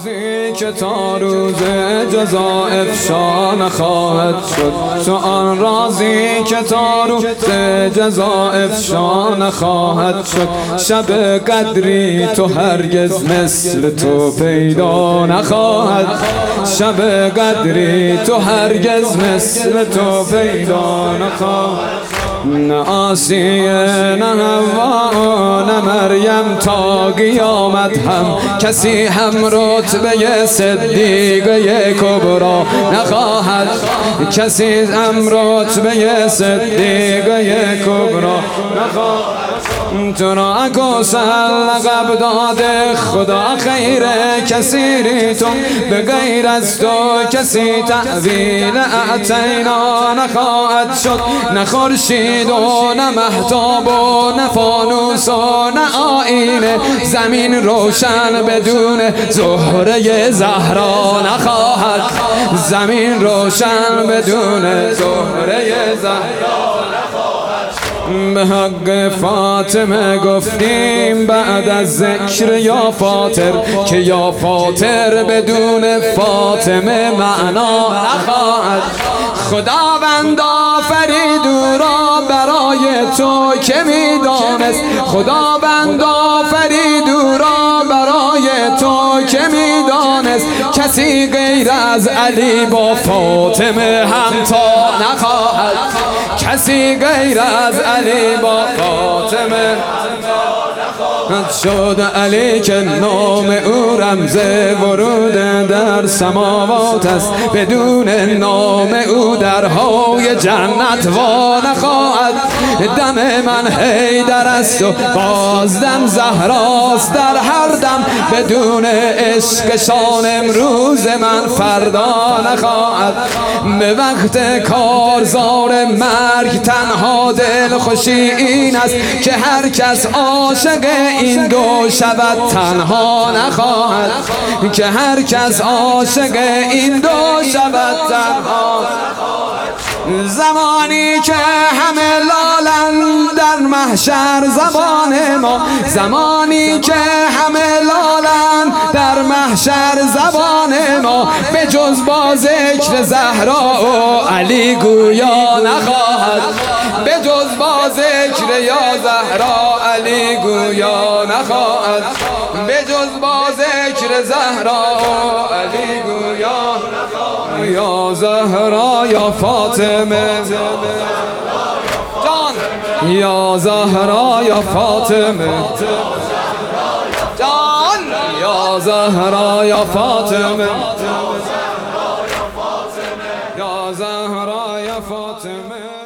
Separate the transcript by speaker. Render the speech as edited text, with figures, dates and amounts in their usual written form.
Speaker 1: روزی که تا روز جزا افشا نخواهد شد، تو آن رازی که تا روز جزا افشا نخواهد شد. شب قدری تو هرگز مثل تو پیدا نخواهد، شب قدری تو هرگز مثل تو پیدا نخواهد. نه آسیه نه حوا نه مریم تا قیامت هم کسی هم رتبه صدیقه کبرا نخواهد، کسی هم رتبه صدیقه کبرا نخواهد. تو را کوثر لقب داده خدا خیر کثیری، تو به غیر از تو کسی تأویل اعطینا نخواهد شد. نه خورشید و نه مهتاب و نه فانوس و نه آینه، زمین روشن بدون زهره زهرا نخواهد، زمین روشن بدون زهره زهرا. به حق فاطمه گفتیم بعد از ذکر یا فاطر که یا فاطر بدون فاطمه معنا نخواهد. خداوند آفرید او را برای تو که میدانست، خداوند آفرید او را برای تو که میدانست. کسی غیر از علی با فاطمه همتا نخواهد، کسی غیر از علی با فاطمه شد. علی که نام او رمز ورود در سماوات است، بدون نام او درهای جنت وا نخواهد. دم من حیدر است و بازدم زهراست در هر دم، بدون عشقشان امروز من فردا نخواهد. به وقت کارزار مرگ تنها دل خوشی این است که هر کس عاشق این دو شود تنها نخواهد، که هر کس عاشق این دو شود تنها نخواهد. زمانی که همه لالن در محشر زبان ما، زمانی که همه لالن در محشر زبان ما، به جز با ذکر زهرا و علی گویا نخواهد، به جز با ذکر یا زهرا علی گویا نخواهد، به جز با ذکر زهرا و علی گویا نخواهد. یا زهرا یا فاطمه جان، یا زهرا یا فاطمه جان، یا زهرا یا فاطمه، یا زهرا یا فاطمه.